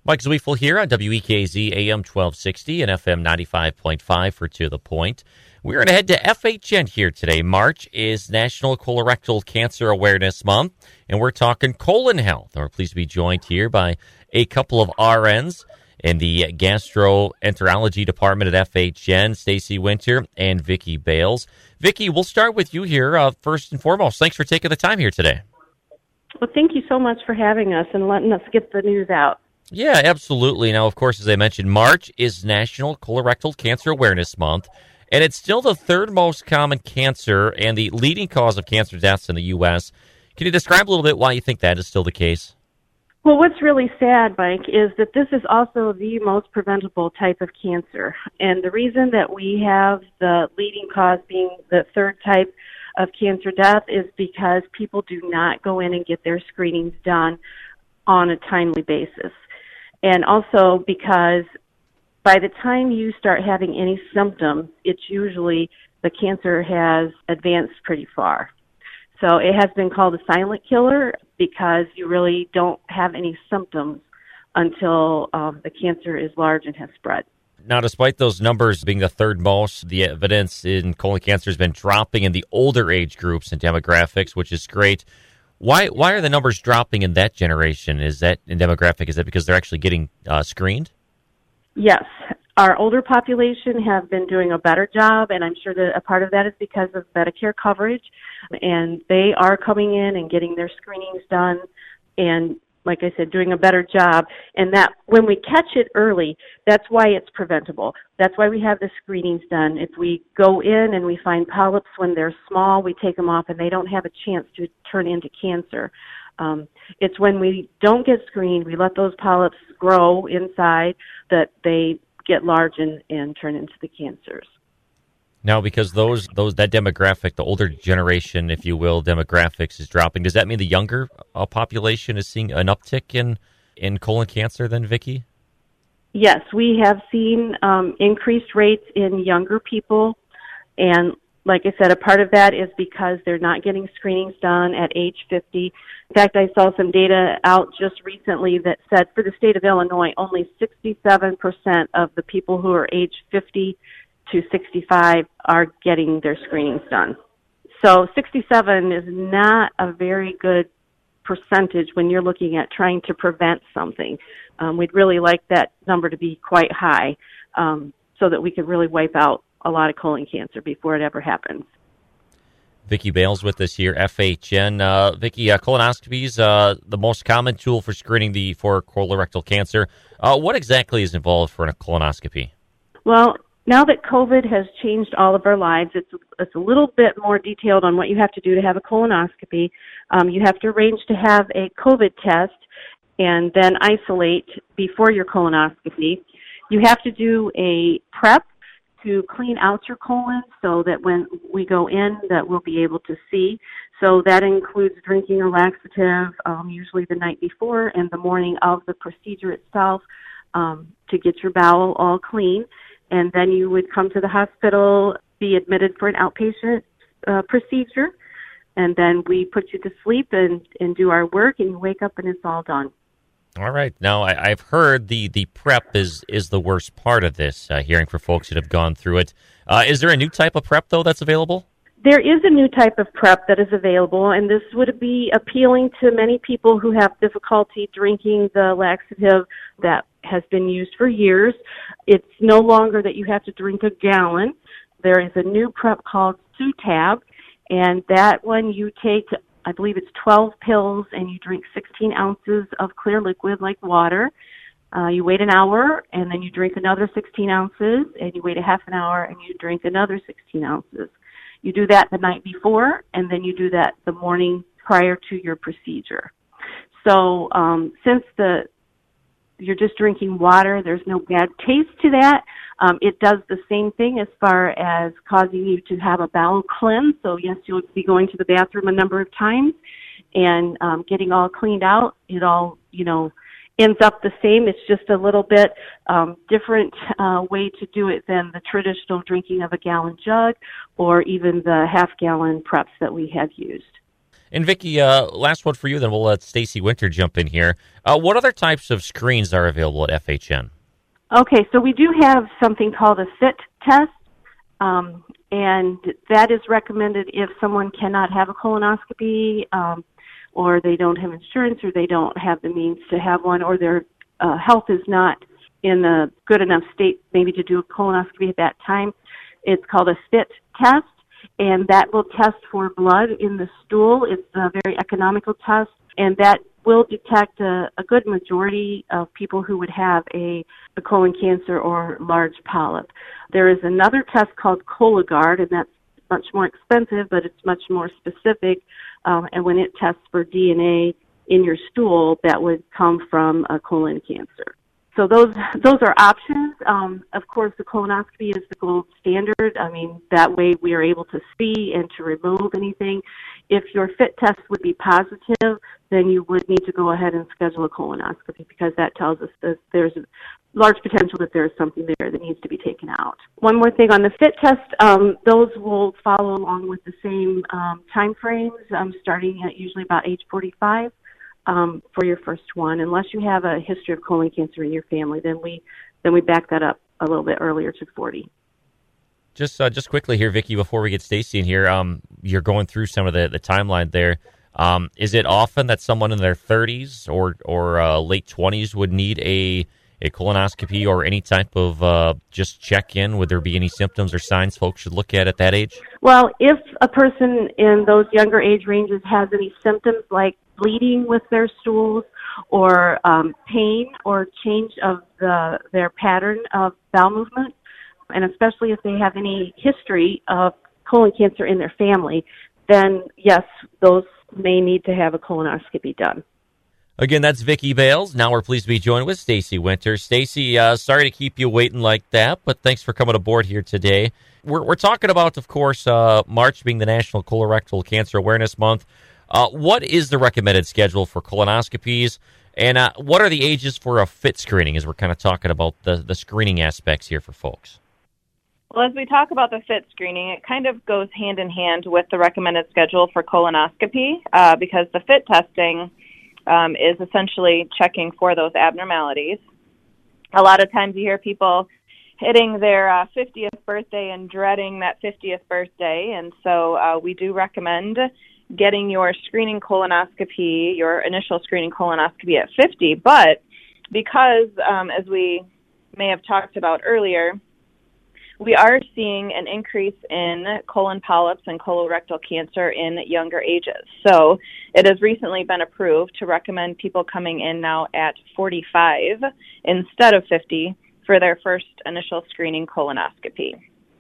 Mike Zweifel here on WEKZ AM 1260 and FM 95.5 for To The Point. We're going to head to FHN here today. March is National Colorectal Cancer Awareness Month, and we're talking colon health. And we're pleased to be joined here by a couple of RNs in the Gastroenterology Department at FHN, Stacy Winter and Vicki Bales. Vicki, we'll start with you here first and foremost. Thanks for taking the time here today. Well, thank you so much for having us and letting us get the news out. Yeah, absolutely. Now, of course, as I mentioned, March is National Colorectal Cancer Awareness Month, and it's still the third most common cancer and the leading cause of cancer deaths in the U.S. Can you describe a little bit why you think that is still the case? Well, what's really sad, Mike, is that this is also the most preventable type of cancer. And the reason that we have the leading cause being the third type of cancer death is because people do not go in and get their screenings done on a timely basis. And also because by the time you start having any symptoms, it's usually the cancer has advanced pretty far. So it has been called a silent killer because you really don't have any symptoms until the cancer is large and has spread. Now, despite those numbers being the third most, the evidence in colon cancer has been dropping in the older age groups and demographics, which is great. Why are the numbers dropping in that generation? Is that in demographic? Is that because they're actually getting screened? Yes. Our older population have been doing a better job, and I'm sure that a part of that is because of Medicare coverage, and they are coming in and getting their screenings done, and like I said, doing a better job. And that when we catch it early, that's why it's preventable. That's why we have the screenings done. If we go in and we find polyps when they're small, we take them off and they don't have a chance to turn into cancer. It's when we don't get screened, we let those polyps grow inside, that they get large and turn into the cancers. Now, because that demographic, the older generation, if you will, demographics is dropping, does that mean the younger population is seeing an uptick in colon cancer then, Vicki? Yes, we have seen increased rates in younger people, and like I said, a part of that is because they're not getting screenings done at age 50. In fact, I saw some data out just recently that said for the state of Illinois, only 67% of the people who are age 50 to 65 are getting their screenings done. So 67 is not a very good percentage when you're looking at trying to prevent something. We'd really like that number to be quite high so that we could really wipe out a lot of colon cancer before it ever happens. Vicki Bales with us here, FHN. Vicki, colonoscopies, the most common tool for screening for colorectal cancer. What exactly is involved for a colonoscopy? Well, now that COVID has changed all of our lives, it's a little bit more detailed on what you have to do to have a colonoscopy. You have to arrange to have a COVID test and then isolate before your colonoscopy. You have to do a prep to clean out your colon so that when we go in that we'll be able to see. So that includes drinking a laxative, usually the night before and the morning of the procedure itself, to get your bowel all clean. And then you would come to the hospital, be admitted for an outpatient procedure, and then we put you to sleep and do our work, and you wake up and it's all done. All right. Now, I've heard the prep is the worst part of this, hearing for folks that have gone through it. Is there a new type of prep, though, that's available? There is a new type of prep that is available, and this would be appealing to many people who have difficulty drinking the laxative that has been used for years. It's no longer that you have to drink a gallon. There is a new prep called Sutab, and that one you take, I believe it's 12 pills, and you drink 16 ounces of clear liquid like water. You wait an hour, and then you drink another 16 ounces, and you wait a half an hour, and you drink another 16 ounces. You do that the night before, and then you do that the morning prior to your procedure. So since you're just drinking water, there's no bad taste to that. It does the same thing as far as causing you to have a bowel cleanse. So yes, you'll be going to the bathroom a number of times and getting all cleaned out. It all, ends up the same. It's just a little bit different way to do it than the traditional drinking of a gallon jug or even the half-gallon preps that we have used. And Vicki, last one for you, then we'll let Stacy Winter jump in here. What other types of screens are available at FHN? Okay, so we do have something called a FIT test, and that is recommended if someone cannot have a colonoscopy, or they don't have insurance, or they don't have the means to have one, or their health is not in a good enough state maybe to do a colonoscopy at that time. It's called a FIT test, and that will test for blood in the stool. It's a very economical test, and that will detect a good majority of people who would have a colon cancer or large polyp. There is another test called Cologuard, and that's much more expensive, but it's much more specific, and when it tests for DNA in your stool, that would come from a colon cancer. So those are options. Of course, the colonoscopy is the gold standard. I mean, that way we are able to see and to remove anything. If your FIT test would be positive, then you would need to go ahead and schedule a colonoscopy because that tells us that there's a large potential that there's something there that needs to be taken out. One more thing on the FIT test, those will follow along with the same time frames, starting at usually about age 45. For your first one, unless you have a history of colon cancer in your family, then we back that up a little bit earlier to 40. Just quickly here, Vicki, before we get Stacy in here, you're going through some of the timeline there. Is it often that someone in their 30s or late 20s would need a colonoscopy or any type of just check-in? Would there be any symptoms or signs folks should look at that age? Well, if a person in those younger age ranges has any symptoms like bleeding with their stools or pain or change of their pattern of bowel movement, and especially if they have any history of colon cancer in their family, then yes, those may need to have a colonoscopy done. Again, that's Vicki Bales. Now we're pleased to be joined with Stacy Winter. Stacy, sorry to keep you waiting like that, but thanks for coming aboard here today. We're talking about, of course, March being the National Colorectal Cancer Awareness Month. What is the recommended schedule for colonoscopies, and what are the ages for a FIT screening, as we're kind of talking about the screening aspects here for folks? Well, as we talk about the FIT screening, it kind of goes hand in hand with the recommended schedule for colonoscopy because the FIT testing is essentially checking for those abnormalities. A lot of times you hear people hitting their 50th birthday and dreading that 50th birthday, and so we do recommend getting your screening colonoscopy, your initial screening colonoscopy at 50. But because, as we may have talked about earlier, we are seeing an increase in colon polyps and colorectal cancer in younger ages. So it has recently been approved to recommend people coming in now at 45 instead of 50 for their first initial screening colonoscopy.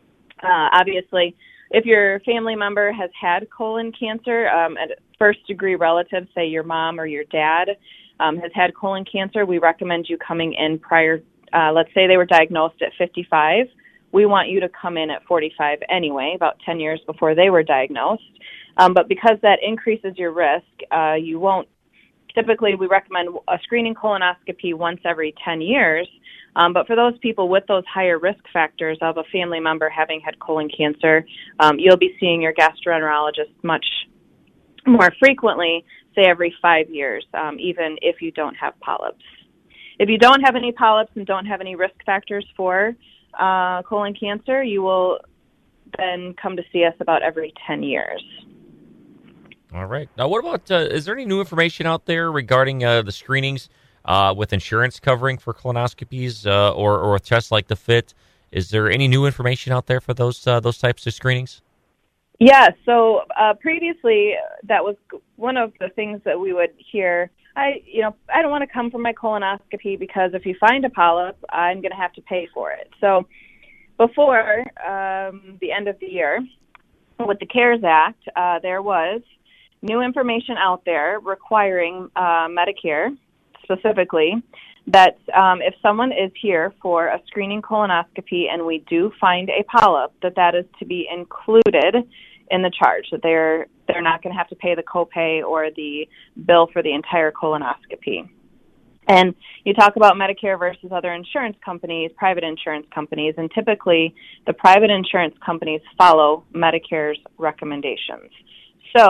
Obviously, if your family member has had colon cancer, a first-degree relative, say your mom or your dad, has had colon cancer, we recommend you coming in prior, let's say they were diagnosed at 55. We want you to come in at 45 anyway, about 10 years before they were diagnosed. But because that increases your risk, you won't, typically we recommend a screening colonoscopy once every 10 years. But for those people with those higher risk factors of a family member having had colon cancer, you'll be seeing your gastroenterologist much more frequently, say every 5 years, even if you don't have polyps. If you don't have any polyps and don't have any risk factors for colon cancer, you will then come to see us about every 10 years. All right. Now, what about, is there any new information out there regarding the screenings with insurance covering for colonoscopies or tests like the FIT? Is there any new information out there for those types of screenings? Yeah, so previously that was one of the things that we would hear. I don't want to come for my colonoscopy because if you find a polyp, I'm going to have to pay for it. So before the end of the year, with the CARES Act, there was new information out there requiring Medicare specifically that if someone is here for a screening colonoscopy and we do find a polyp, that is to be included in the charge, that they're not going to have to pay the copay or the bill for the entire colonoscopy. And you talk about Medicare versus other insurance companies, private insurance companies, and typically the private insurance companies follow Medicare's recommendations. So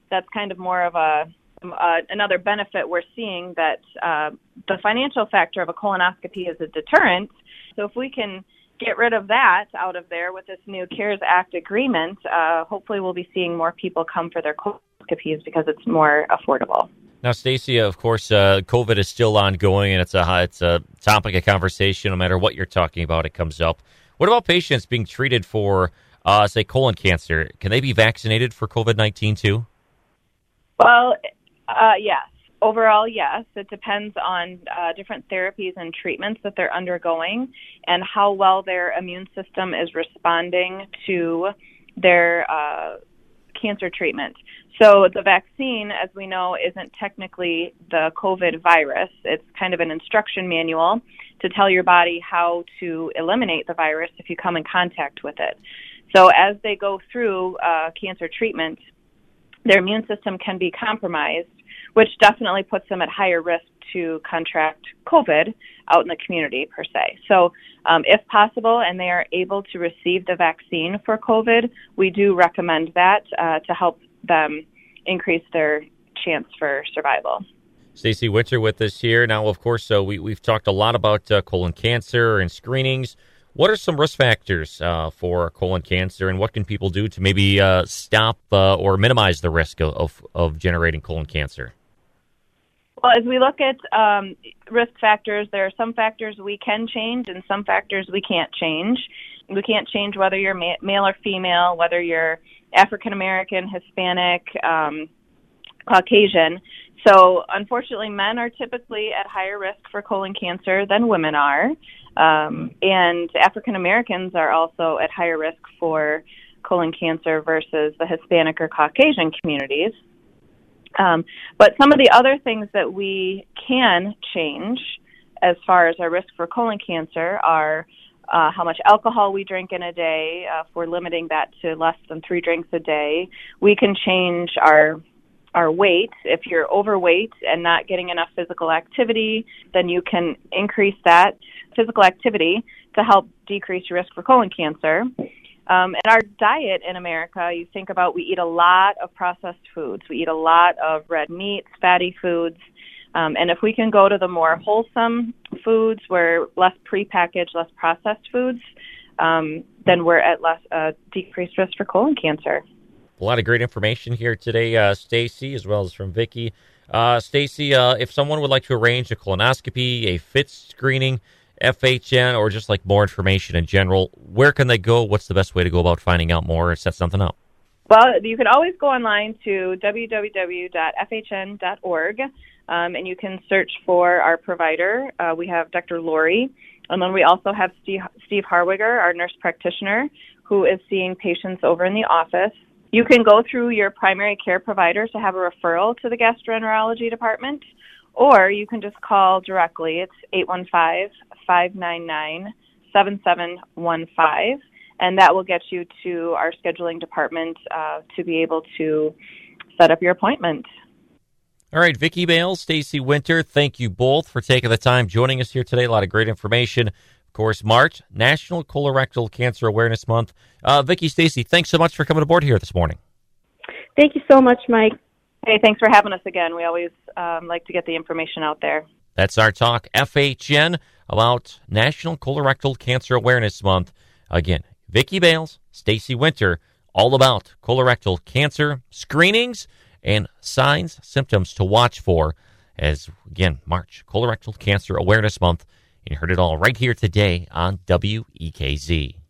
that's kind of more of another benefit we're seeing, that the financial factor of a colonoscopy is a deterrent. So if we can get rid of that out of there with this new CARES Act agreement, hopefully we'll be seeing more people come for their colonoscopies because it's more affordable. Now, Stacey, of course, COVID is still ongoing, and it's a topic of conversation. No matter what you're talking about, it comes up. What about patients being treated for, say, colon cancer? Can they be vaccinated for COVID-19 too? Well, yes. Overall, yes. It depends on different therapies and treatments that they're undergoing and how well their immune system is responding to their cancer treatment. So the vaccine, as we know, isn't technically the COVID virus. It's kind of an instruction manual to tell your body how to eliminate the virus if you come in contact with it. So as they go through cancer treatment, their immune system can be compromised, which definitely puts them at higher risk to contract COVID out in the community per se. So if possible and they are able to receive the vaccine for COVID, we do recommend that to help them increase their chance for survival. Stacey Winter with us here. Now, of course, we've talked a lot about colon cancer and screenings. What are some risk factors for colon cancer, and what can people do to maybe stop or minimize the risk of generating colon cancer? Well, as we look at risk factors, there are some factors we can change and some factors we can't change. We can't change whether you're male or female, whether you're African American, Hispanic, Caucasian. So, unfortunately, men are typically at higher risk for colon cancer than women are. And African Americans are also at higher risk for colon cancer versus the Hispanic or Caucasian communities. But some of the other things that we can change as far as our risk for colon cancer are how much alcohol we drink in a day. If we're limiting that to less than 3 drinks a day, we can change our weight. If you're overweight and not getting enough physical activity, then you can increase that physical activity to help decrease your risk for colon cancer. And our diet in America, you think about, we eat a lot of processed foods. We eat a lot of red meats, fatty foods. And if we can go to the more wholesome foods, where less prepackaged, less processed foods, then we're at less decreased risk for colon cancer. A lot of great information here today, Stacey, as well as from Vicki. Stacey, if someone would like to arrange a colonoscopy, a FIT screening, FHN, or just like more information in general, where can they go? What's the best way to go about finding out more or set something up? Well, you can always go online to www.fhn.org, and you can search for our provider. We have Dr. Lori, and then we also have Steve Harwiger, our nurse practitioner, who is seeing patients over in the office. You can go through your primary care provider to have a referral to the gastroenterology department, or you can just call directly. It's 815-599-7715, and that will get you to our scheduling department to be able to set up your appointment. All right, Vicki Bales, Stacey Winter, thank you both for taking the time joining us here today. A lot of great information. Of course, March, National Colorectal Cancer Awareness Month. Vicki, Stacey, thanks so much for coming aboard here this morning. Thank you so much, Mike. Hey, thanks for having us again. We always like to get the information out there. That's our talk, FHN, about National Colorectal Cancer Awareness Month. Again, Vicki Bales, Stacey Winter, all about colorectal cancer screenings and signs, symptoms to watch for as, again, March, Colorectal Cancer Awareness Month. And you heard it all right here today on WEKZ.